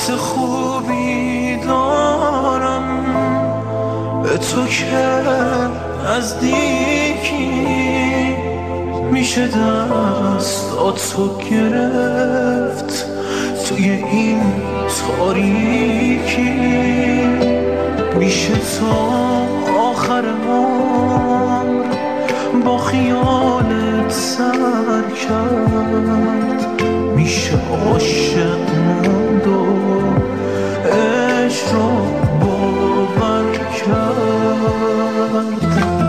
حس خوبی دارم به تو که نزدیکی میشه دستاتو گرفت توی این تاریکی، میشه تا آخر عمر با خیالت سر کرد، میشه عاشق موند و عشق رو باور کرد.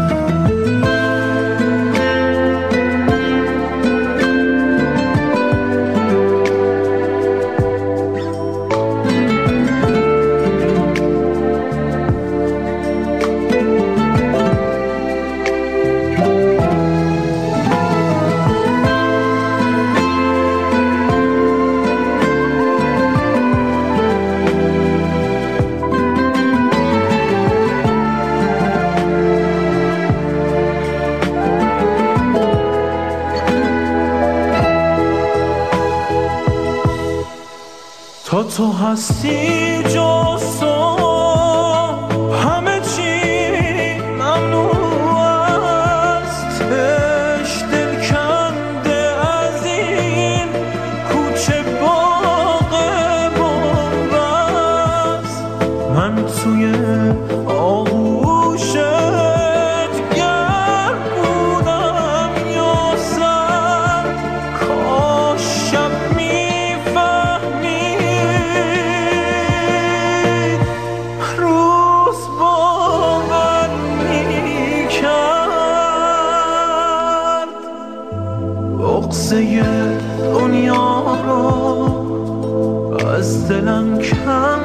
تا تو هستی جز تو همه چی ممنوع است، عشق دلکنده از این کوچه باغ بنبست. من توی آغوشت گرم بودم یا سرد، کاش شب بغضه دنیا رو از دلم کم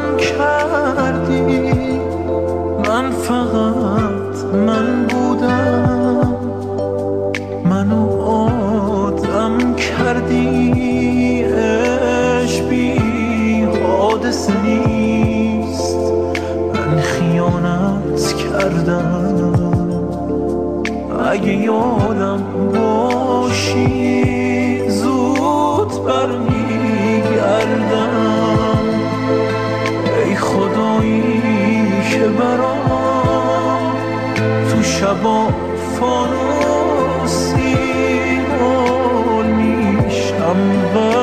کردی، من فقط من بودم، منو آدم کردی. عشق بی حادثه نیست، من خیانت کردم. اگه یادم باشی زود برمیگردم. ای خدایی که برام تو شبا فانوسی مول میشم.